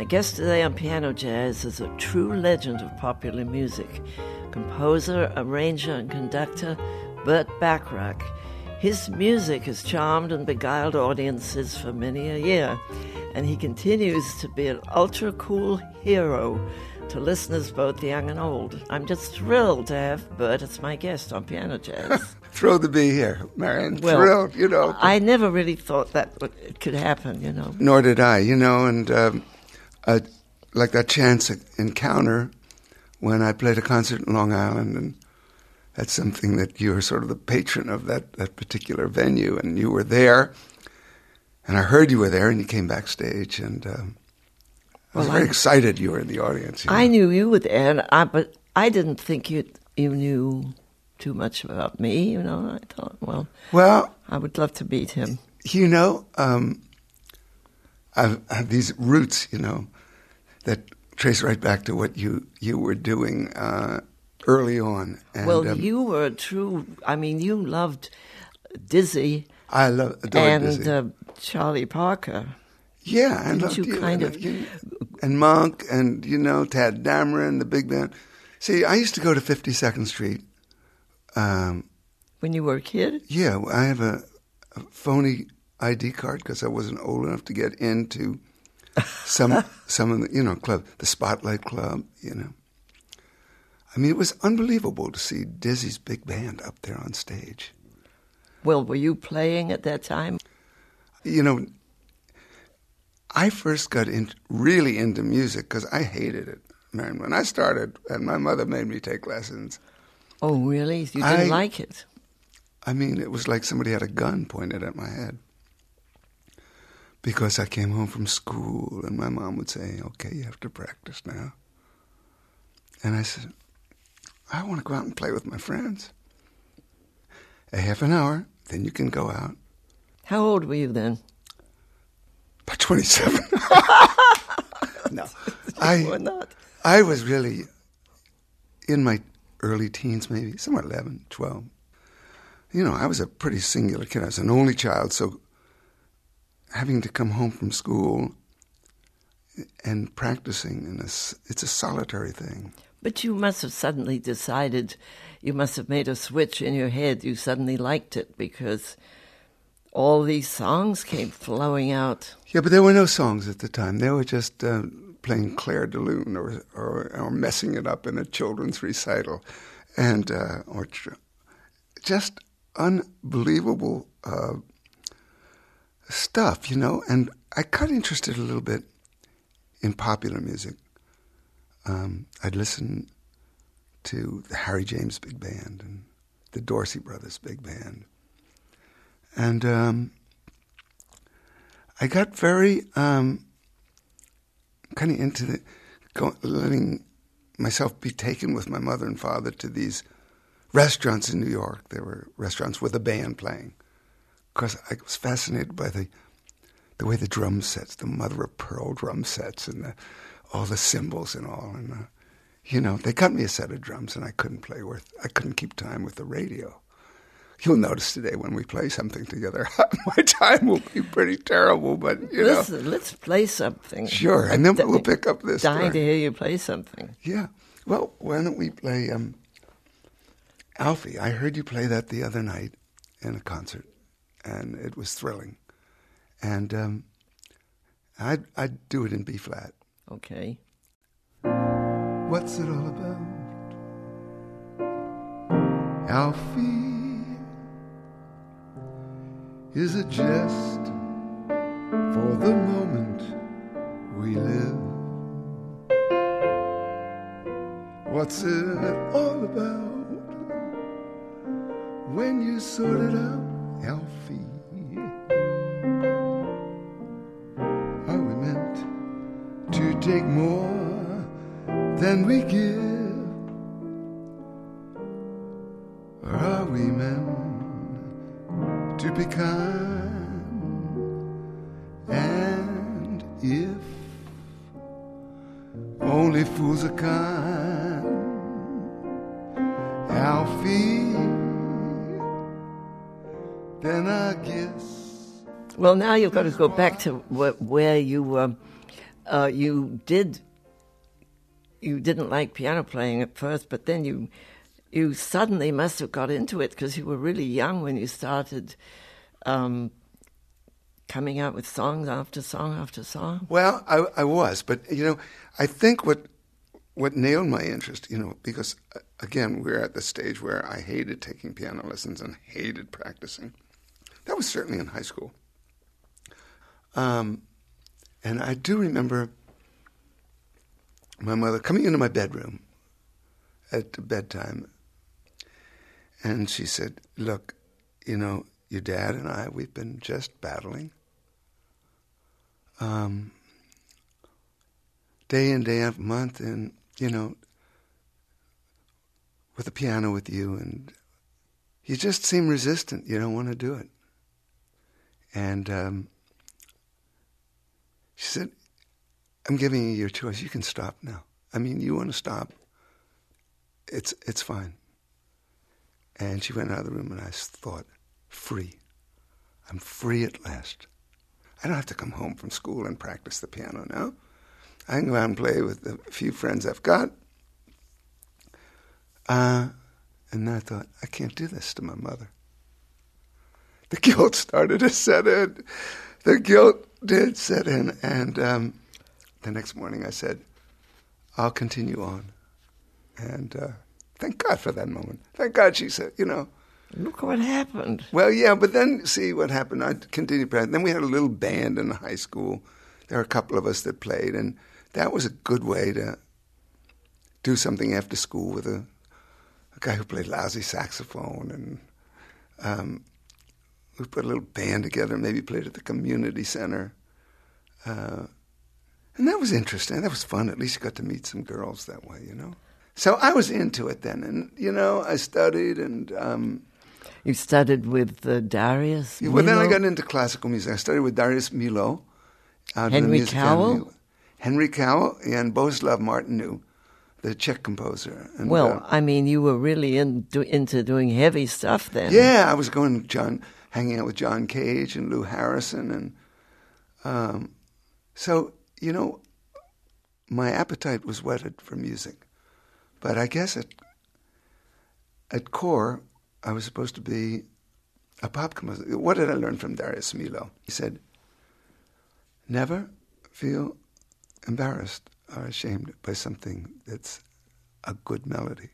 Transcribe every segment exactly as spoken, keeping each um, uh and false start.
My guest today on Piano Jazz is a true legend of popular music, composer, arranger, and conductor Burt Bacharach. His music has charmed and beguiled audiences for many a year, and he continues to be an ultra-cool hero to listeners both young and old. I'm just thrilled to have Burt as my guest on Piano Jazz. Thrilled to be here, Marion. Well, thrilled, you know. I never really thought that would, it could happen, you know. Nor did I, you know, and um, uh, like that chance encounter when I played a concert in Long Island, and that's something that you were sort of the patron of that, that particular venue, and you were there, and I heard you were there, and you came backstage, and um, I was well, very I, excited you were in the audience. You know? I knew you were there, and I, but I didn't think you you knew too much about me, you know. I thought, well, well I would love to meet him. You know, um, I've, I have these roots, you know, that trace right back to what you, you were doing uh, early on. And, well, um, you were a true, I mean, you loved Dizzy. I love adored and Dizzy. Uh, Charlie Parker. Yeah, I Didn't loved you you, kind and, of... you, and Monk, and, you know, Tad Dameron, the big band. See, I used to go to fifty-second Street. Um, when you were a kid? Yeah, I have a, a phony I D card because I wasn't old enough to get into some some of the, you know, club, the Spotlight Club, you know. I mean, it was unbelievable to see Dizzy's big band up there on stage. Well, were you playing at that time? You know, I first got in, really into music because I hated it, man. When I started, and my mother made me take lessons. Oh, really? You didn't I, like it? I mean, it was like somebody had a gun pointed at my head. Because I came home from school, and my mom would say, okay, you have to practice now. And I said, I want to go out and play with my friends. A half an hour, then you can go out. How old were you then? About twenty-seven. No. I, were not. I was really in my early teens, maybe, somewhere eleven, twelve. You know, I was a pretty singular kid. I was an only child, so having to come home from school and practicing, in a, it's a solitary thing. But you must have suddenly decided, you must have made a switch in your head. You suddenly liked it because all these songs came flowing out. Yeah, but there were no songs at the time. They were just uh, playing Claire de Lune or, or or messing it up in a children's recital, and uh, or tr- just unbelievable uh, stuff, you know. And I got interested a little bit in popular music. Um, I'd listen to the Harry James Big Band and the Dorsey Brothers Big Band, and um, I got very um, kind of into the, go, letting myself be taken with my mother and father to these restaurants in New York. There were restaurants with a band playing, because I was fascinated by the the way the drum sets, the mother of pearl drum sets, and the, all the cymbals and all. And uh, you know, they got me a set of drums, and I couldn't play with. I couldn't keep time with the radio. You'll notice today when we play something together, my time will be pretty terrible. But you Listen, know, let's play something. Sure, and then we'll pick up this. Dying story. to hear you play something. Yeah. Well, why don't we play um, Alfie? I heard you play that the other night in a concert, and it was thrilling. And um, I'd, I'd do it in B flat. Okay. What's it all about? Alfie, is it just for the moment we live? What's it all about when you sort it out, Alfie? Are we meant to take more than we give? Or are we meant to be kind? And if only fools are kind, Alfie, then I guess. Well, now you've got to go back to wh- where you were uh, you did. You didn't like piano playing at first, but then you you suddenly must have got into it because you were really young when you started um, coming out with songs after song after song. Well, I, I was, but you know, I think what what nailed my interest, you know, because uh, again, we're at the stage where I hated taking piano lessons and hated practicing. That was certainly in high school. Um, and I do remember my mother coming into my bedroom at bedtime, and she said, "Look, you know, your dad and I, we've been just battling. Um, day in, day out, month, and, you know, with the piano with you, and you just seem resistant. You don't want to do it." And um, she said, "I'm giving you your choice. You can stop now. I mean, you want to stop, it's it's fine." And she went out of the room, and I thought, free. I'm free at last. I don't have to come home from school and practice the piano now. I can go out and play with the few friends I've got. Uh, and then I thought, I can't do this to my mother. The guilt started to set in. The guilt did set in. And um, the next morning I said, I'll continue on. And uh, thank God for that moment. Thank God she said, you know. Look what happened. Well, yeah, but then see what happened. I continued practicing. Then we had a little band in high school. There were a couple of us that played, and that was a good way to do something after school with a, a guy who played lousy saxophone. And um, we put a little band together, maybe played at the community center. Uh, and that was interesting. That was fun. At least you got to meet some girls that way, you know. So I was into it then. And, you know, I studied and... Um, You studied with uh, Darius Milhaud? Well, then I got into classical music. I studied with Darius Milhaud. Out Henry in the Music Cowell? Academy. Henry Cowell and Bohuslav Martinu, the Czech composer. And, well, uh, I mean, you were really in, do, into doing heavy stuff then. Yeah, I was going John, hanging out with John Cage and Lou Harrison. And um, so, you know, my appetite was whetted for music. But I guess at, at core... I was supposed to be a pop composer. What did I learn from Darius Milhaud? He said, never feel embarrassed or ashamed by something that's a good melody.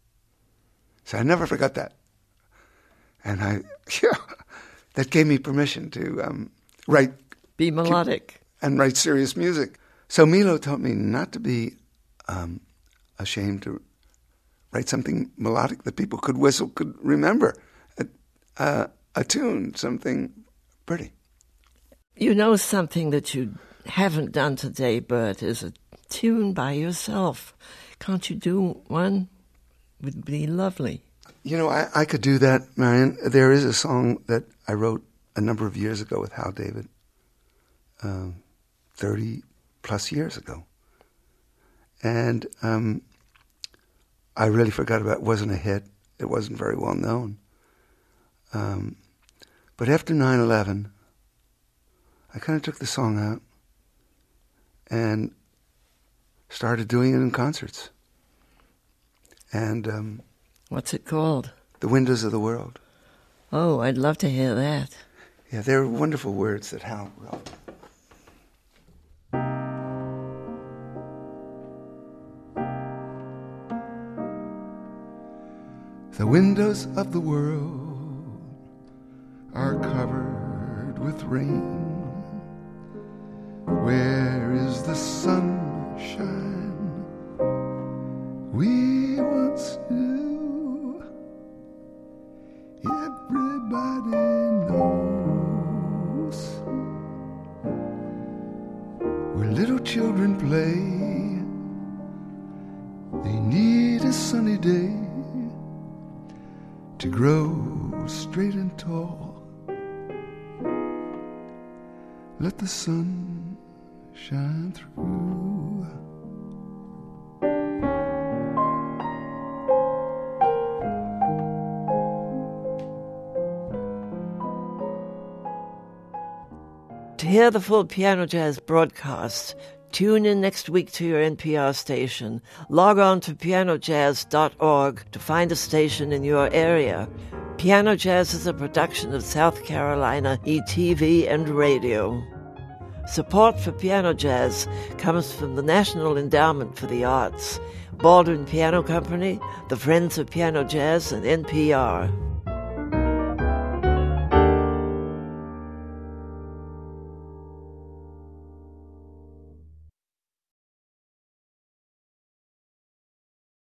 So I never forgot that. And I, yeah, that gave me permission to um, write. Be melodic. And write serious music. So Milhaud taught me not to be um, ashamed to write something melodic that people could whistle, could remember, a, uh, a tune, something pretty. You know, something that you haven't done today, Bert, is a tune by yourself. Can't you do one? Would be lovely. You know, I, I could do that, Marion. There is a song that I wrote a number of years ago with Hal David, um, thirty plus years ago. And... Um, I really forgot about it. It wasn't a hit. It wasn't very well known. Um, but after nine eleven, I kind of took the song out and started doing it in concerts. And um, what's it called? The Windows of the World. Oh, I'd love to hear that. Yeah, they're wonderful words that Hal wrote. The windows of the world are covered with rain. Where is the sunshine we once knew? Everybody knows where little children play. They need a sunny day to grow straight and tall. Let the sun shine through. To hear the full Piano Jazz broadcast, Tune in next week to your N P R station. Log on to piano jazz dot org to find a station in your area. Piano Jazz is a production of South Carolina E T V and Radio. Support for Piano Jazz comes from the National Endowment for the Arts, Baldwin Piano Company, the Friends of Piano Jazz, and N P R.